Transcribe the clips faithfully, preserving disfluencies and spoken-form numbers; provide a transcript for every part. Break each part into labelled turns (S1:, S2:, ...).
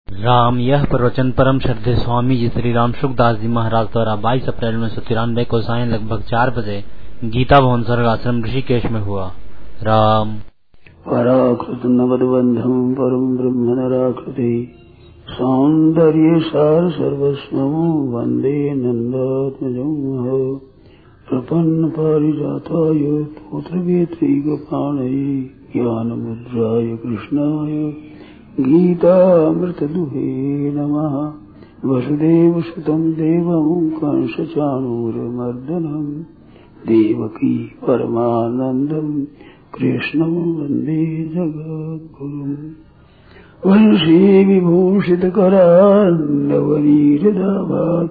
S1: राम यह प्रवचन परम श्रद्धेय स्वामी जी श्री राम सुखदास जी महाराज द्वारा बाईस अप्रैल उन्नीस सौ तिरानवे को सायं लगभग चार बजे गीता भवन स्वर्ग आश्रम ऋषिकेश में हुआ। राम
S2: पराकृत नवदबंधम परम ब्रह्म नराकृति सौंदर्य सार सर्वस्वं वंदे नंदात्मजं प्रपन्न पारिजाताय पुत्रवेत्री गोपाणये ज्ञानमुद्राय कृष्णाय गीतामृतदुहे नमः। वसुदेवसुतं देवं कंसचाणूरमर्दनं देवकी परमानन्दं कृष्णं वन्दे जगद्गुरुम्। वंशी विभूषितकरान्नवनीरदाभात्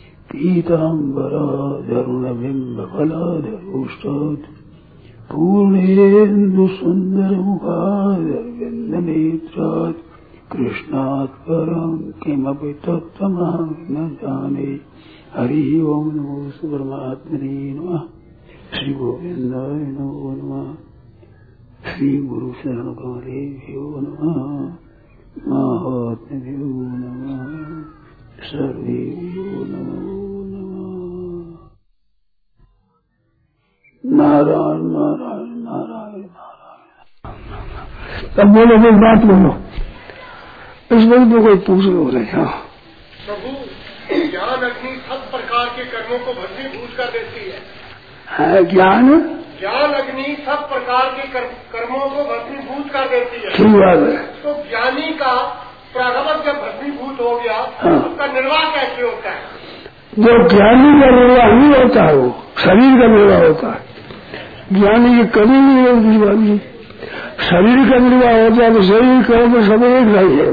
S2: पीताम्बरादरुणबिम्बफलाधरोष्टात् पूर्णेन्दुसुन्दरमुखादरविन्दनेत्रात् कृष्णात् परं किमपि तत्त्वमहं न जाने। हरि ओं नमो परमात्मने नमः। श्री गोविन्दाय नमो नमः। श्री गुरु शरण कमलेभ्यो नमः। महात्म्यो नमः। सर्वेभ्यो नमो नमः। नारायण नारायण नारायण नारायण। अब बोलो कोई बात बोलो। इस वक्त में कोई पूछ लो रहे। हाँ
S3: प्रभु, ज्ञान अग्नि सब प्रकार के कर्मों को भस्मीभूत कर देती है।
S2: है ज्ञान
S3: ज्ञान अग्नि सब प्रकार के कर, कर्मों को भस्मीभूत कर देती है।
S2: ठीक बात है।
S3: तो ज्ञानी का प्रागवत जब भस्मीभूत हो गया,
S2: हाँ।
S3: उसका निर्वाह कैसे होता है?
S2: जो ज्ञानी का निर्वाह नहीं होता है, वो शरीर का निर्वाह होता है। ज्ञानी की कभी नहीं होती बात। शरीर का निर्वाह होता है तो शरीर कर्म सब एक नहीं है।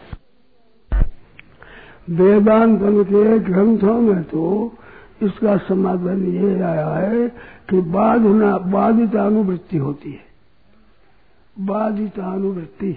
S2: वेदांत के ग्रंथों में तो इसका समाधान ये आया है कि बाधना बाधितानुवृत्ति होती है। बाधितानुवृत्ति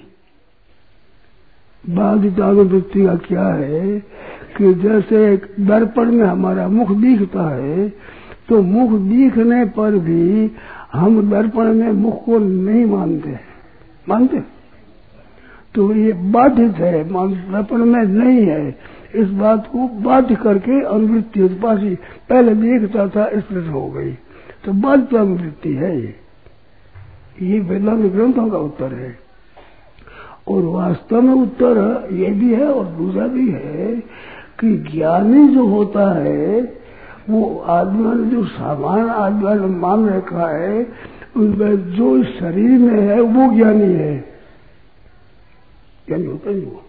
S2: बाधितानुवृत्ति का क्या है कि जैसे दर्पण में हमारा मुख दिखता है तो मुख दिखने पर भी हम दर्पण में मुख को नहीं मानते मानते तो ये बाधित है, दर्पण में नहीं है। इस बात को बाध्य करके अनुवृत्ति उत्पासी पहले देखता था इसलिए हो गई, तो बाध्य अनुवृत्ति है। ये ये वेदांत ग्रंथों का उत्तर है। और वास्तव में उत्तर ये भी है और दूसरा भी है कि ज्ञानी जो होता है वो आदमी ने जो सामान आदमी ने मान रखा है उनमें जो शरीर में है वो ज्ञानी है। ज्ञानी होता ही वो।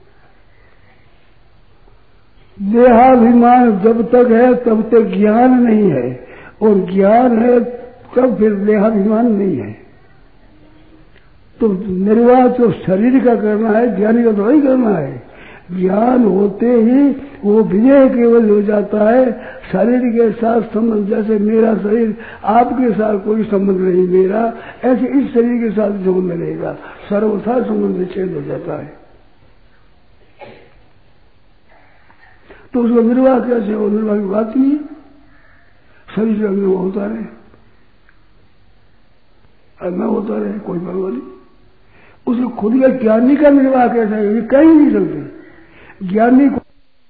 S2: देहाभिमान जब तक है तब तक ज्ञान नहीं है, और ज्ञान है तब फिर देहाभिमान नहीं है। तो निर्वाह तो शरीर का करना है, ज्ञानी का तो वही करना है। ज्ञान होते ही वो विजय केवल हो जाता है। शरीर के साथ संबंध, जैसे मेरा शरीर आपके साथ कोई संबंध नहीं मेरा, ऐसे इस शरीर के साथ संबंध रहेगा। सर्वथा संबंध विच्छेद हो जाता है। तो उसका निर्वाह कैसे हो? निर्वाह की बात नहीं है। शरीर का निर्वाह होता रहे और न होता रहे, कोई परवाह नहीं। उसको खुद का ज्ञानी का निर्वाह कैसा है ये कह ही नहीं सकते। ज्ञानी को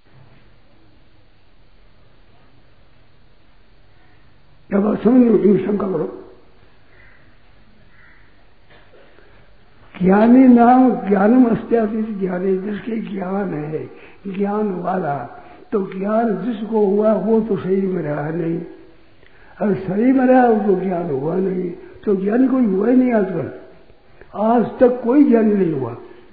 S2: जब आप समझ शंका करो, ज्ञानी नाम ज्ञानम अस्त्यादि, ज्ञानी जिसके ज्ञान है, ज्ञान वाला। तो ज्ञान जिसको हुआ वो तो शरीर में रहा नहीं, अगर शरीर में रहा उसको ज्ञान हुआ नहीं। तो ज्ञानी कोई हुआ ही नहीं आजकल। आज तक कोई ज्ञानी नहीं हुआ।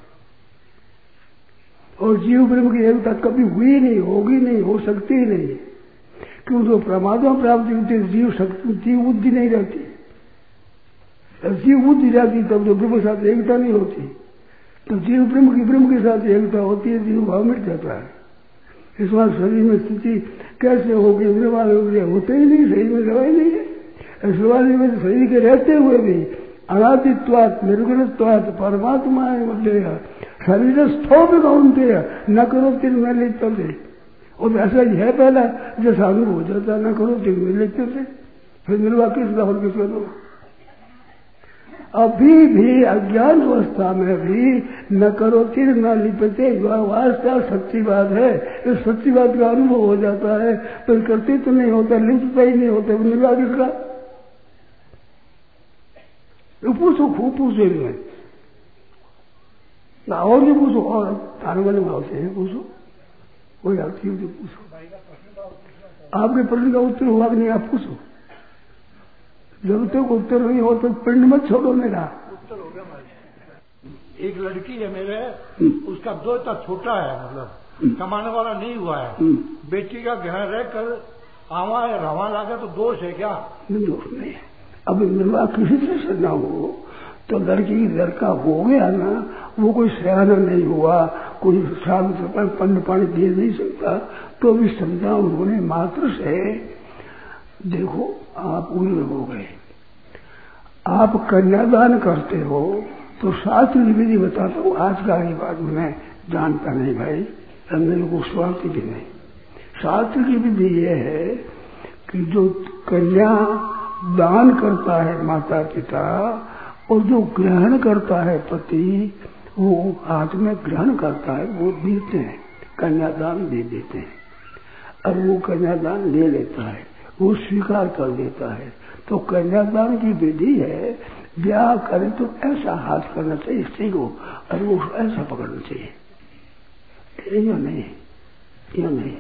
S2: और जीव ब्रह्म की एकता कभी हुई नहीं, होगी नहीं, हो सकती ही नहीं। क्योंकि तो परमात्मा प्राप्ति होती जीव शक्ति जीव बुद्धि नहीं रहती। जीव बुद्धि रहती तब तो ब्रह्म के साथ एकता नहीं होती। तो जीव ब्रह्म की ब्रह्म के साथ एकता होती है, जीव भाव मिट जाता है। इस बार शरीर में स्थिति कैसे होगी? निर्वाह होते ही नहीं, शरीर में दवाई नहीं है। शिवाजी में शरीर के रहते हुए भी अनादित्वात् निर्गुणत्वात् परमात्मा है। शरीर स्थो भी कौनते न करो तीन में लेते थे। और ऐसा ही है पहला जैसा अनुभव हो जाता, न करो तीन में लेते थे। फिर निर्वाह किसका और किसका दो? अभी भी अज्ञान अवस्था में भी न करो तीर न लिपते वास्ता सच्ची बात है। इस सच्ची बात का अनुभव हो जाता है पर करते तो नहीं होता, लिपता ही नहीं होता। निराग इसका पूछो, खूब पूछो इनमें ना, और भी पूछो, और थाने वाले भाव से पूछो, कोई आपकी पूछो। आपके प्रश्न का उत्तर हुआ कि नहीं आप पूछो। जब तक उत्तर नहीं हो तो पिंड मत छोड़ो मेरा।
S3: उत्तर हो गया भाई। एक लड़की है मेरे, उसका दो इतना छोटा है, मतलब कमाने वाला नहीं हुआ है। बेटी का घर रह कर आवा है रवा लागा तो दोष है क्या?
S2: दोष नहीं है। अब निर्वाह किसी से ना हो तो लड़की लड़का हो गया ना, वो कोई सयाना नहीं हुआ, कोई साल पन्न पानी दे नहीं सकता, तो भी समझा उन्होंने मात्र से। देखो आप उम्र हो गए, आप कन्यादान करते हो तो शास्त्र विधि बताता हूँ। आज का ही बात मैं जानता नहीं भाई, मेरे को स्वार्थ भी नहीं। शास्त्र की विधि यह है कि जो कन्या दान करता है माता पिता और जो ग्रहण करता है पति, वो हाथ में ग्रहण करता है, वो देते हैं, कन्यादान दे देते हैं। और वो कन्यादान ले लेता है, वो स्वीकार कर देता है। तो कन्यादान की विधि है, ब्याह करे तो ऐसा हाथ करना चाहिए स्त्री को और वो ऐसा पकड़ना चाहिए। यो नहीं, यो नहीं,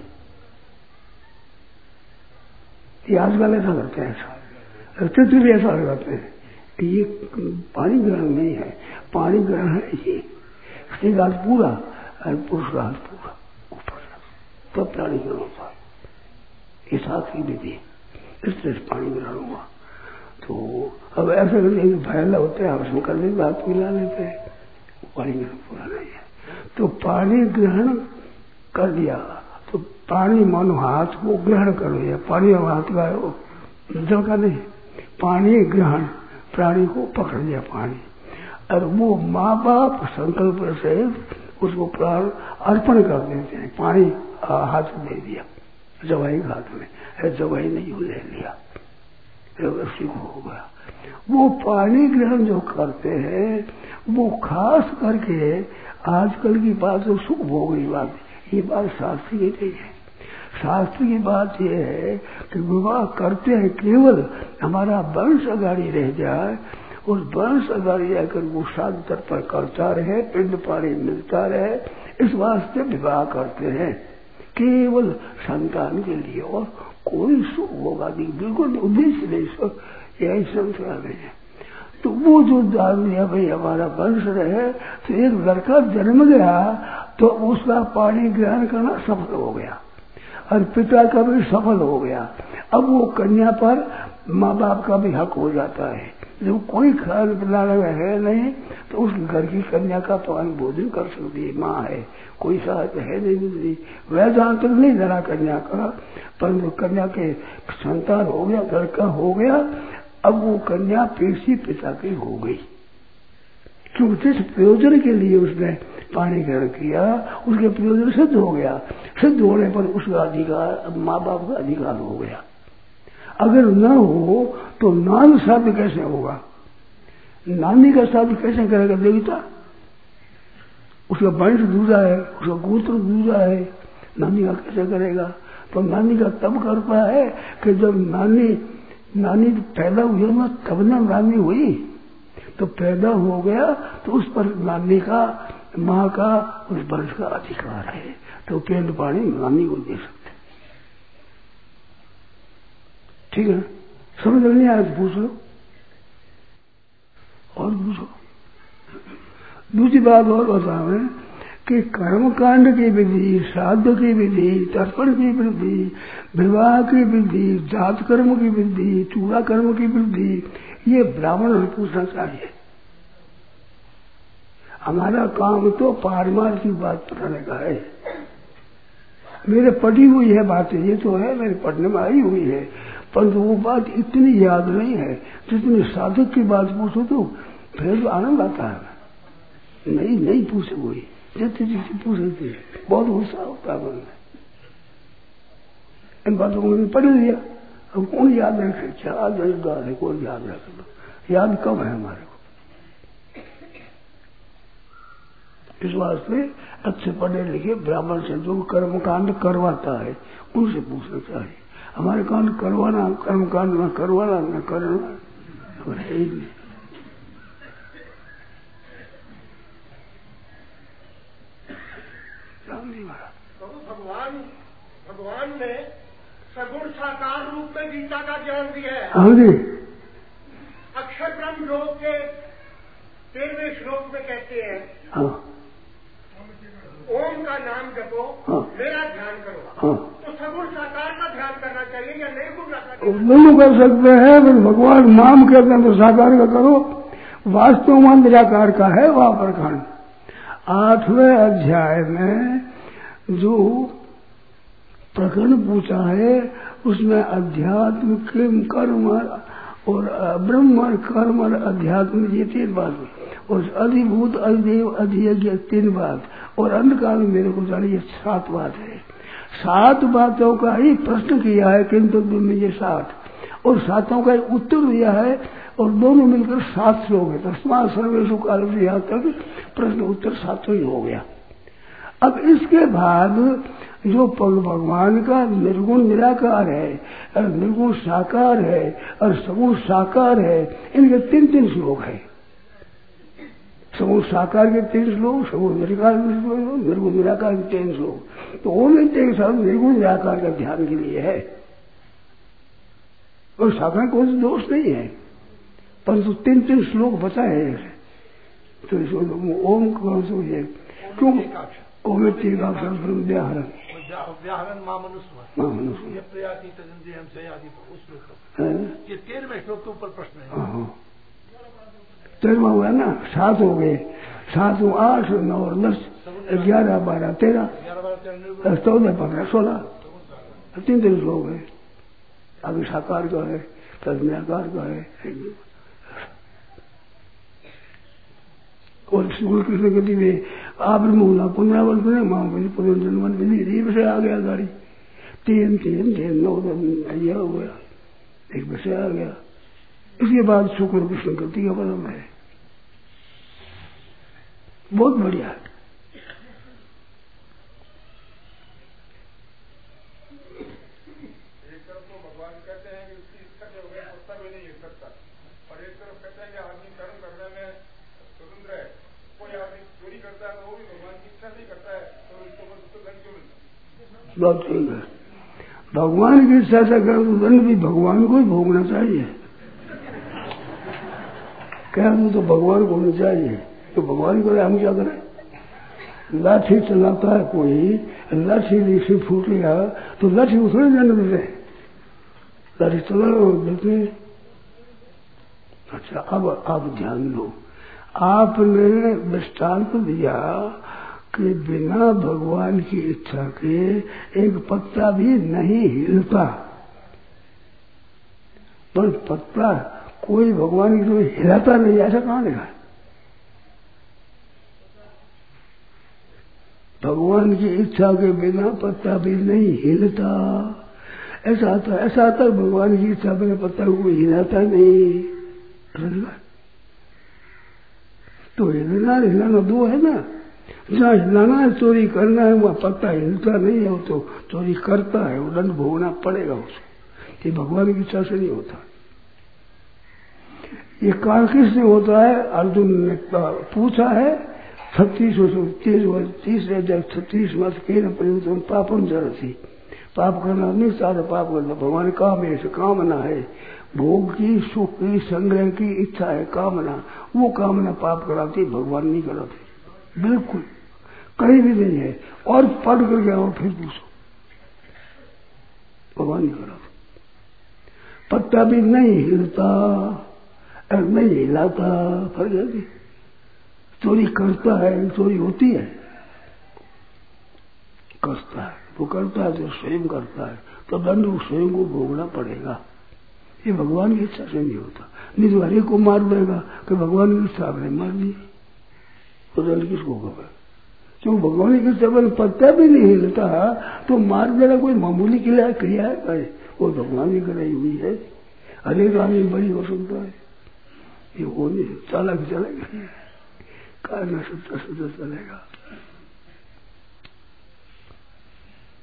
S2: ये आजकल ऐसा करते हैं, ऐसा चित्र भी ऐसा लगाते हैं कि ये पानी ग्रहण नहीं है, पानी ग्रहण है ये स्त्री का पूरा और पुरुष का हाथ पूरा ऊपर, तब पानी ग्रहण होता है। ये साथ ही विधि, इस तरह से पानी ग्रहण हुआ। तो अब ऐसे करके फैला होते हैं, आपस में कर लेते, हाथ मिला लेते हैं, पानी ग्रहण पूरा नहीं है। तो पानी ग्रहण कर दिया तो पानी मानो हाथ को ग्रहण कर लिया, पानी हाथ का जल का नहीं, पानी ग्रहण प्राणी को पकड़ लिया पानी। और वो माँ बाप संकल्प से उसको प्राण अर्पण कर देते हैं। पानी हाथ में दे दिया, जवाई हाथ में है, जवाई नहीं ले लिया, उसी को हो गया। वो पानी ग्रहण जो करते हैं वो खास करके आजकल की बात जो सुख भोग की बात, ये बात शास्त्र की नहीं है। शास्त्र की बात यह है कि विवाह करते हैं केवल हमारा वंश अगाड़ी रह जाए, उस वंश अगाड़ी जाकर वो साध तर पर करता रहे, पिंड पानी मिलता रहे, इस वास्ते विवाह करते हैं केवल संतान के लिए, और कोई सुख होगा नहीं, बिल्कुल उद्देश्य नहीं, सुख यही संसार नहीं है। तो वो जो दान दिया भाई हमारा वंश रहे, तो एक लड़का जन्म गया तो उसका पानी ग्रहण करना सफल हो गया और पिता का भी सफल हो गया। अब वो कन्या पर माँ बाप का भी हक हो जाता है। जब कोई खान पिलाने में है नहीं तो उस घर की कन्या का पान भोजन कर सकती है, माँ है, कोई सहायता है नहीं दूसरी। वह जहां तक नहीं धरा कन्या का, परंतु कन्या के संतान हो गया, लड़का हो गया, अब वो कन्या पेशी पिता की हो गई, क्योंकि जिस प्रयोजन के लिए उसने पानी ग्रहण किया उसके प्रयोजन सिद्ध हो गया। सिद्ध होने पर उसका अधिकार माँ बाप का अधिकार हो गया। अगर न हो तो नान साध्य कैसे होगा? नानी का साध्य कैसे करेगा देवता? उसका वंश दूसरा है, उसका गोत्र दूसरा है, नानी का कैसे करेगा? तो नानी का तब करता है कि जब नानी नानी पैदा हुई ना, तब ना नानी हुई, तो पैदा हो गया तो उस पर नानी का, माँ का, उस वंश का अधिकार है, तो पिंड पानी नानी को दे सकते। ठीक है, समझ नहीं आया तो पूछ लो और पूछो। दूसरी बात और बताओ कि कर्म कांड की विधि, श्राद्ध की विधि, तर्पण की विधि, विवाह की विधि, जात कर्म की विधि, चूड़ा कर्म की विधि, ये ब्राह्मण से पूछना चाहिए। हमारा काम तो पारमार्थ की बात बताने का है। मेरे पढ़ी हुई है बातें, ये तो है मेरे पढ़ने में आई हुई है, परंतु वो बात इतनी याद नहीं है जितनी साधक की बात पूछो तो फिर तो आनंद आता है। नहीं नहीं पूछे हुई जितनी जितनी पूछे थे बहुत गुस्सा होता है मन में। इन बातों को मैंने पढ़ लिया, अब कौन याद रखे? क्या दसदार है, कौन याद रख लो? याद कब है हमारे को? इस वास्ते अच्छे पढ़े लिखे ब्राह्मण से जो कर्म कांड करवाता है उनसे पूछना चाहिए। हमारे कांड करवाना, कर्म कांड न करवाना न करना हमारे है ही नहीं।
S3: भगवान भगवान ने सगुण साकार रूप में गीता का ज्ञान दिया है।
S2: हाँ जी।
S3: अक्षर ब्रह्म योग के तेरहवें श्लोक में कहते हैं,
S2: हाँ,
S3: ओम का नाम जपो,
S2: हाँ,
S3: मेरा ध्यान करो।
S2: हाँ,
S3: तो सगुण साकार का ध्यान करना चाहिए या निर्गुण का?
S2: दोनों कर सकते हैं। फिर भगवान नाम कहते हैं तो साकार का करो, वास्तव में निराकार का है वह प्रखंड। आठवें अध्याय में जो प्रकरण पूछा है उसमें अध्यात्म कर्म और ब्रह्म और कर्म और अध्यात्म ये तीन बात, और अधिभूत अधिदेव अधियज्ञ तीन बात, और अंधकाल में मेरे को जानिए सात बात है। सात बातों का ही प्रश्न किया है किंतु में ये सात, और सातों का ही उत्तर दिया है, और दोनों मिलकर सात श्लोक है। तस्मात् सर्वेषु कालेषु यहाँ तक प्रश्न उत्तर सातों ही हो गया। अब इसके बाद जो भगवान का निर्गुण निराकार है और निर्गुण साकार है और सगुण साकार है, इनके तीन तीन श्लोक है। सगुण साकार के तीन श्लोक, सगुण निराकार के श्लोक, निर्गुण निराकार के तीन श्लोक। तो वो मिलते के साथ निर्गुण निराकार का ध्यान के लिए है, और साकार कोई दोष नहीं है, परंतु तीन तीन श्लोक बताए हैं। तो ओम कौन सो है, क्यों ओम तीन व्याहरण
S3: व्याहरण मां मनुष्य
S2: मां मनुष्य
S3: ये प्रयासी तजंदी हमसे आदि उस श्लोक ये तेरहवें श्लोक के ऊपर प्रश्न है।
S2: तेरहवा हुआ ना, सात हो गए, सात हो आठ नौ और दस, ग्यारह बारह तेरह, चौदह पंद्रह सोलह, तीन तीन श्लोक है। अभी साकार का है, तद निराकार का है। और श्री कृष्ण गति में आप मूला पुनरावृत में मां पुनर्जन्म विधि विषय आ गया गाड़ी, तीन तीन तीन नौ यह हो गया, एक विषय आ गया। इसके बाद शुक्र कृष्ण गति का पदम है, बहुत बढ़िया है।
S3: एक तरफ तो भगवान कहते हैं कि उसकी इच्छा के बगैर पत्ता भी नहीं हिल सकता, और एक तरफ कहते हैं कि आदमी कर्म करने में स्वतंत्र है। कोई आदमी चोरी करता है तो वो भी भगवान की इच्छा नहीं करता है, तो उसको बस उसको दंड क्यों मिलता?
S2: बात ठीक है, भगवान की इच्छा से करो तो दंड भी भगवान को ही भोगना चाहिए। कह दूं तो भगवान को नहीं चाहिए, तो भगवान करे, हम क्या करें? लाठी चलाता है कोई, लाठी से फूट गया तो लाठी उठने जाने देते, लाठी चला देते। अच्छा, अब आप ध्यान दो, आपने दृष्टांत दिया कि बिना भगवान की इच्छा के एक पत्ता भी नहीं हिलता, पर पत्ता कोई भगवान की तरफ हिलाता नहीं, ऐसा कहां लिखा? भगवान की इच्छा के बिना पत्ता भी नहीं हिलता, ऐसा आता ऐसा आता भगवान की इच्छा बिना पत्ता को हिलाता नहीं। तो हिलना हिलाना दो है ना, जहाँ हिलाना है चोरी करना है वहाँ पत्ता हिलता नहीं है, वो तो चोरी करता है, वो दंड भोगना पड़ेगा उसको। ये भगवान की इच्छा से नहीं होता। ये काल किससे होता है? अर्जुन ने पूछा है, छत्तीस तीस वर्ष तीसरे जब छत्तीस वर्ष के परिवर्तन पापन जड़ थी, पाप करना नहीं चाहता, पाप करना भगवान काम है, कामना है, भोग की सुख की संग्रह की इच्छा है, कामना, वो कामना पाप कराती, भगवान नहीं कराते, बिल्कुल कहीं भी नहीं है। और पढ़ करके आओ फिर पूछो, भगवान नहीं कराते। पत्ता भी नहीं हिलता, नहीं हिलाता, फर्क है। चोरी करता है, चोरी होती है, करता है, वो करता है तो स्वयं करता है, तो दंड स्वयं को भोगना पड़ेगा। ये भगवान की इच्छा से नहीं होता। नहीं तो हरे को मार देगा कि भगवान की इच्छा ने मार दी, तो दंड किसको होगा? क्यों भगवान की इच्छा पर पत्ता भी नहीं हिलता तो मार देना कोई मामूली क्रिया क्रिया है, वो भगवान की कराई हुई है। हरेक आदमी बड़ी हो सकता है, ये वो नहीं चालाक चलेगा, कारण सत्ता सत्ता चलेगा।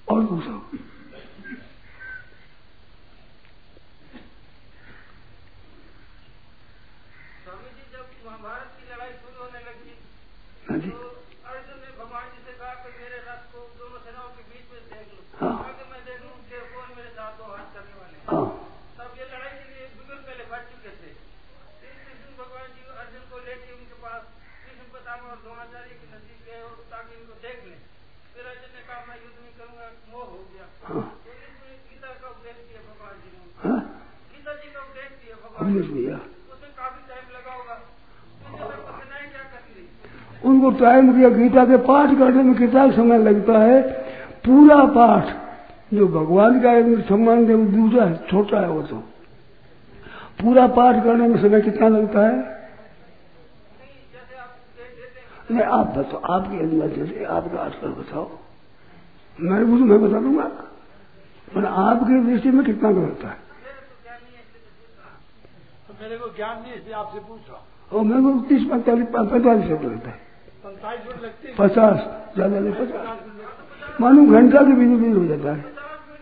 S2: और पूछो।
S4: स्वामी जी, जब महाभारत की लड़ाई शुरू होने लगी
S2: हाँ जी,
S4: तो अर्जुन ने भगवान जी से कहा कि मेरे रथ को दोनों सेनाओं के बीच में देख लो,
S2: हाँ,
S4: ताकि मैं देखूं कि कौन मेरे साथ दो हाथ करने वाले हैं।
S2: हाँ,
S4: तब ये लड़ाई के लिए बिल्कुल पहले बढ़ चुके थे। फिर कृष्ण भगवान जी अर्जुन को लेके उनके पास कृष्ण पितामह और द्रोणाचार्य की नजदीक गए और ताकि इनको देख लें। फिर अर्जुन ने कहा मैं युद्ध नहीं करूंगा, मोह हो गया।
S2: हाँ,
S4: तो इसमें गीता का उपदेश दिया भगवान जी ने,
S2: हाँ,
S4: गीता जी का उपदेश दिया भगवान
S2: हमने
S4: जी,
S2: दिया।
S4: उसमें काफी टाइम लगा होगा। तो ये सब कठिनाई क्या करती रही?
S2: उनको टाइम दिया। गीता के पाठ करने में कितना समय लगता है? पूरा पाठ जो भगवान का सम्मान है वो दूसरा है, छोटा है वो तो। पूरा पाठ करने में समय कितना लगता है? नहीं, आप बताओ, आपके अंदर जैसे आपका आजकल बताओ, मैं पूछू मैं बता दूंगा, पर आपकी दृष्टि में कितना लगता है?
S3: मेरे को ज्ञान नहीं है इसलिए आपसे पूछ रहा हूँ।
S2: और मेरे को तीस पैंतालीस पैंतालीस मिनट लगता है,
S3: पैंतालीस मिनट लगते हैं,
S2: पचास ज्यादा नहीं, पचास मानो घंटा के बीच बीच हो जाता है।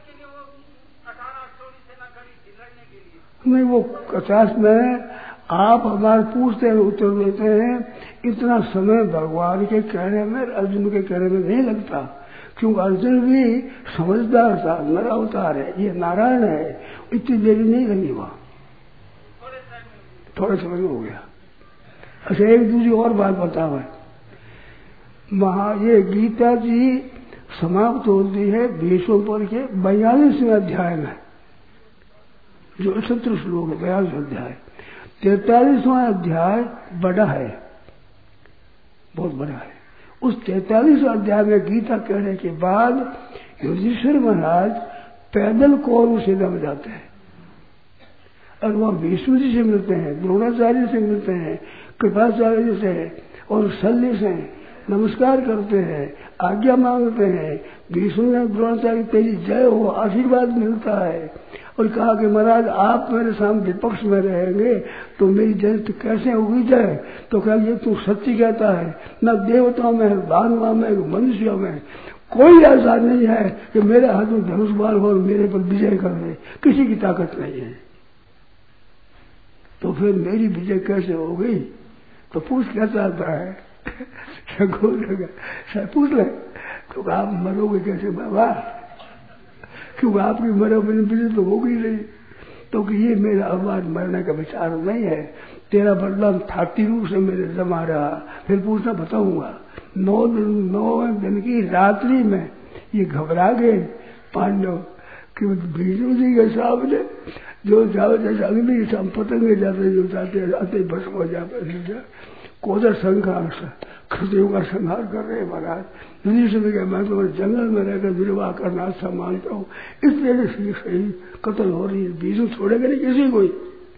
S2: नहीं, वो पचास में आप हमारे पूछते हैं उत्तर देते हैं, इतना समय भगवान के कहने में अर्जुन के कहने में नहीं लगता, क्योंकि अर्जुन भी समझदार था, नर अवतार है, ये नारायण है, इतनी देरी नहीं लगी वहां, थोड़े समय हो गया। अच्छा, एक दूसरी और बात बताओ, महा ये गीता जी समाप्त होती है भीष्म पर के बयालीसवें अध्याय में, जो अठहत्तर श्लोक है, बयालीस अध्याय। तैतालीसवां अध्याय बड़ा है, बहुत बड़ा है। उस तैतालीस अध्याय में गीता कहने के बाद युधिष्ठिर महाराज पैदल कौरव सेना में जाते हैं और वह भीष्म जी से मिलते हैं, द्रोणाचार्य से मिलते हैं, कृपाचार्य से और शल्य से नमस्कार करते हैं, आज्ञा मांगते हैं। भीष्म ने द्रोणाचार्य तेरी जय हो आशीर्वाद मिलता है और कहा कि महाराज आप मेरे सामने विपक्ष में रहेंगे तो मेरी जय तो कैसे होगी जय? तो कहा ये तू सच्ची कहता है, न देवताओं में, दानवों में, मनुष्यों में कोई ऐसा नहीं है कि मेरे हाथ में धनुष बाण हो और मेरे पर विजय कर दे, किसी की ताकत नहीं है। तो फिर मेरी विजय कैसे हो गई? तो पूछ क्या चाहता है? पूछ ले, तो आप मरोगे कैसे बाबा? क्योंकि आपकी मरो मैंने विजय तो होगी नहीं। तो कि ये मेरा आवाज मरने का विचार नहीं है, तेरा बदलाव थाती रूप से मेरे जमा रहा। फिर पूछना बताऊंगा। नौ दिन नौ दिन की रात्रि में ये घबरा गए पांडव कि भीष्म जी के सामने जो जाओ जैसे अग्नि हम पतंगे जाते जो जाते आते भस्म हो जाते, कोदर संहार खतियों का संहार कर रहे महाराज। युधिष्ठिर के मैं तो जंगल में रहकर विवाह करना अच्छा मानता हूँ, इसलिए सही कत्ल हो रही है, भीष्म छोड़ेगा नहीं किसी को।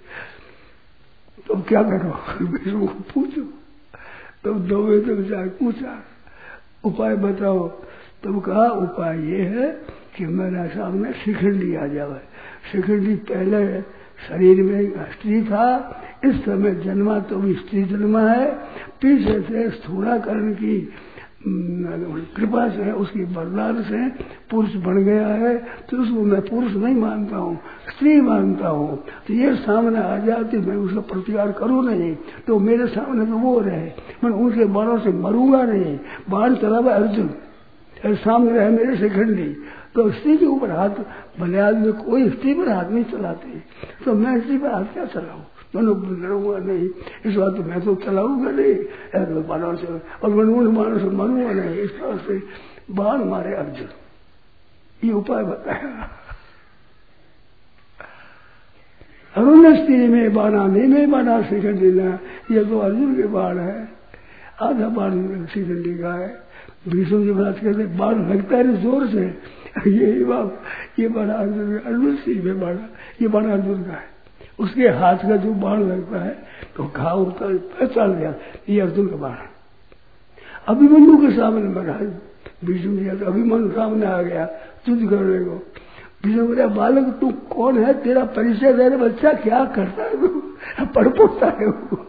S2: तो क्या करो? भीष्म को पूछो। तो दो बजे तक जाकर पूछा उपाय बताओ। तब कहा उपाय ये है कि मेरा सामने शिखंडी आ जाए। शिखंडी पहले शरीर में स्त्री था, इस समय जन्मा तो भी स्त्री जन्मा है, पीछे से स्थूलाकरण की कृपा से उसकी वरदान से पुरुष बन गया है। तो उसको मैं पुरुष नहीं मानता हूँ, स्त्री मानता हूँ। तो ये सामने आ जाती, मैं उसका प्रतिकार करूँ नहीं, तो मेरे सामने तो वो रहे, मैं उनके बाणों से मरूंगा नहीं। बाण चलावा अर्जुन, सामने रहे मेरे शिखंडी। तो स्त्री के ऊपर हाथ, भले आदमी कोई स्त्री पर हाथ नहीं चलाते, तो मैं स्त्री पर हाथ क्या चलाऊं? दोनों लड़ूंगा नहीं, इस बात तो मैं तो चलाऊंगा नहीं बाणों से, और मैं उन बाणों से मरूंगा नहीं। इस तरह से बाण मारे अर्जुन, ये उपाय बताया। अरुण स्त्री में बाणा नहीं में बाणा शिखंडी ना, ये तो अर्जुन के बाण है, आधा बाण शिखंडी का है। भीष्म जी महाराज कहते बाण लगता है जोर से, ये बाप ये बाण अर्जुन अर्जुन स्त्री में बाणा, ये बाण अर्जुन का है। उसके हाथ का जो बाण लगता है तो घाव होता है, पहचान गया ये अर्जुन का बाण है। अभिमन्यु के सामने महाराज भीष्म जी, अभिमन्यु सामने आ गया युद्ध करने को। भीष्म बोला बालक तू कौन है, तेरा परिचय दे, बच्चा क्या करता है तू, पढ़ पढ़ता है वो।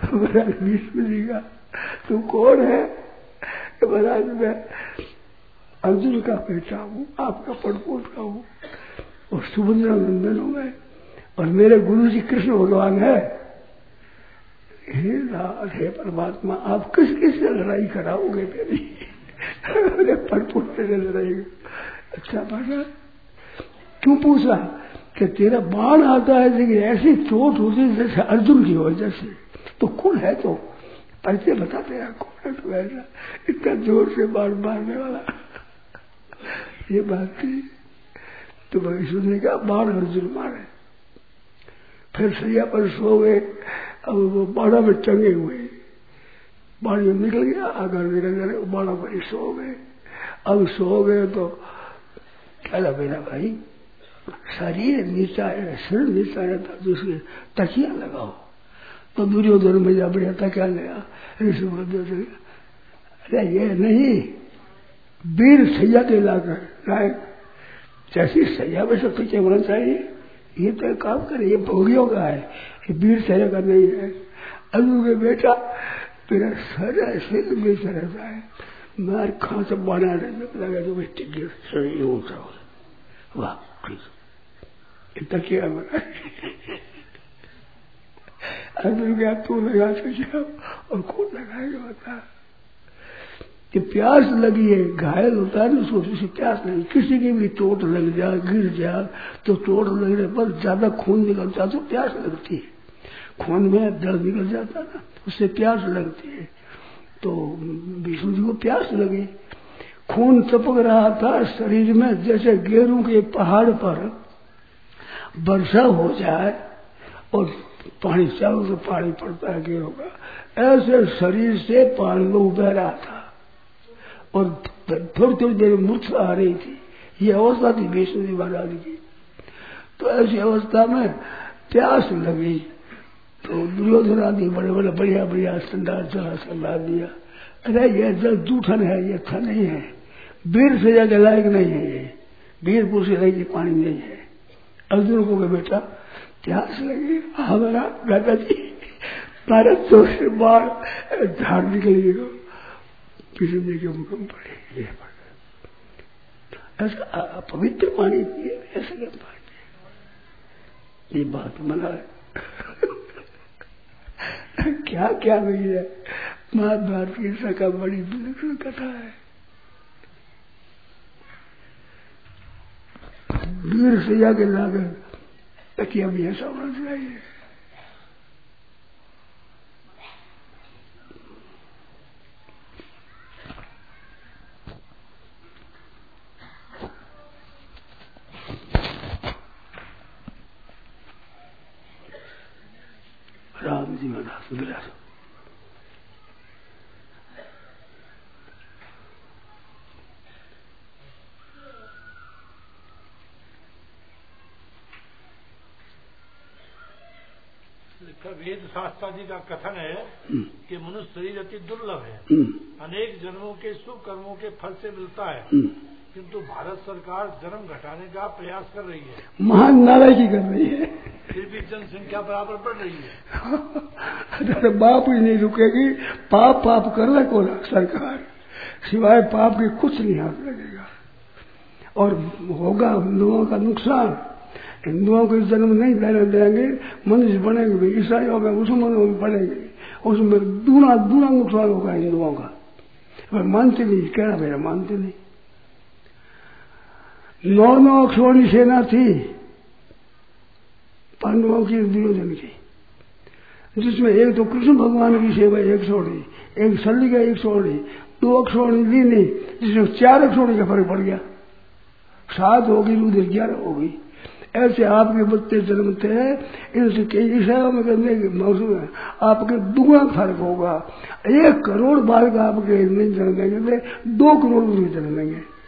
S2: भीष्म जी का तू कौन है? महाराज मैं अर्जुन का बेटा हूँ, आपका पड़पोता हूँ और सुभद्रा नंदन हूँ मैं, और मेरे गुरु जी कृष्ण भगवान है। हे नाथ, हे परमात्मा, आप किस किस से लड़ाई कराओगे मेरी? मेरे पड़पोते से लड़ाई। अच्छा बाबा, क्यों पूछा कि तेरा बाण आता है लेकिन ऐसी चोट होती है जैसे अर्जुन की हो, जैसे तो कौन है? तो परिचय बता तेरा कौन है? तो ऐसा इतना जोर से बाण मारने वाला, ये बात थी। तो भविष्य ने कहा बाण अर्जुन मारे। फिर सैया पर सो गए। अब वो बाड़ा में टंगे हुए, बाण निकल गया, अगर निकल गया बाड़ा पर ही सो गए। अब सो गए तो कहला मेरा भाई शरीर नीचा है, सिर नीचा रहता तो उसके तकिया लगाओ। तो दुर्योधन में जा बढ़िया तकिया लगा। अरे ये नहीं, वीर सैया के लाकर लाए, जैसी सैया वैसे पीछे होना चाहिए। ये तो काम करे, ये भोगियों का है, ये वीर सैया का नहीं है। अनु के बेटा मेरा सर ऐसे नीचे रहता है, मार खा से बना लगा तो टिक शरीर ऊंचा हो। वाह तकिया बना अर्जुन क्या तू लगा सके और कौन लगाएगा बता? कि प्यास लगी है, घायल होता है ना उसको, उसे प्यास लगी, किसी की भी चोट लग जाए, गिर जाए तो चोट लगने पर ज्यादा खून निकलता तो प्यास लगती है, खून में दर्द निकल जाता ना, उससे प्यास लगती है। तो विष्णु जी को प्यास लगी, खून टपक रहा था शरीर में, जैसे गेरू के पहाड़ पर वर्षा हो जाए और पानी चारों से पानी पड़ता है गेरू का, ऐसे शरीर से पानी में बह रहा था और थोड़ी थोड़ी देर मूर्छा आ रही थी। ये अवस्था थी विष्णु जी महाराज की। तो ऐसी अवस्था में प्यास लगी तो दुर्योधन आदि बड़े बड़े बढ़िया बढ़िया ठंडा जला सला दिया। अरे ये जल जूठन है, ये अच्छा नहीं है, वीर से ज्यादा लायक नहीं है, ये वीर पुरुष लायक पानी नहीं है। अर्जुन को बेटा प्यास लगी, हमारा दादाजी मारा तो से बाढ़ झाड़ निकली पिछले के मुकम पड़े, ऐसा पवित्र पानी पिए, ऐसा क्या पानी? ये बात मना है। क्या क्या नहीं है, महाभारत की सका बड़ी विलक्षण कथा है। वीर से जाके लाकर तकिया भी ऐसा होना चाहिए। राम जी महाराज विराज
S3: वेद शास्त्र जी का कथन है कि मनुष्य शरीर अति दुर्लभ है, अनेक जन्मों के शुभ कर्मों के फल से मिलता है, किंतु भारत सरकार जन्म घटाने का प्रयास कर रही है,
S2: महान नालायकी कर रही है,
S3: फिर भी जनसंख्या बराबर बढ़ रही है।
S2: अरे बाप ही नहीं रुकेगी, पाप पाप कर ले को सरकार, सिवाय पाप के कुछ नहीं हाथ लगेगा और होगा हिंदुओं का नुकसान। हिंदुओं को जन्म नहीं देने देंगे, मनुष्य बनेंगे भी, ईसाइयों में मुसलमानों में पड़ेंगे, उसमें दूना दूना नुकसान होगा हिंदुओं का। मैं मानते नहीं, कह रहा मेरा मानते नहीं। नौ नौ अक्षौणी सेना थी पांडवों की, दुर्योधन की, जिसमें एक तो कृष्ण भगवान की सेवा एक छोड़ी, एक शल्य का एक छोड़ी, दो अक्षौणी ली नहीं, जिसमें चार अक्षौणी का फर्क पड़ गया, सात होगी उधर ग्यारह होगी। ऐसे आपके बच्चे जन्मते हैं, इनसे कई सेवा में करने के मौसम में आपके दुगना फर्क होगा। एक करोड़ बार का आपके नहीं जन्मेंगे, दो करोड़ भी जन्मेंगे।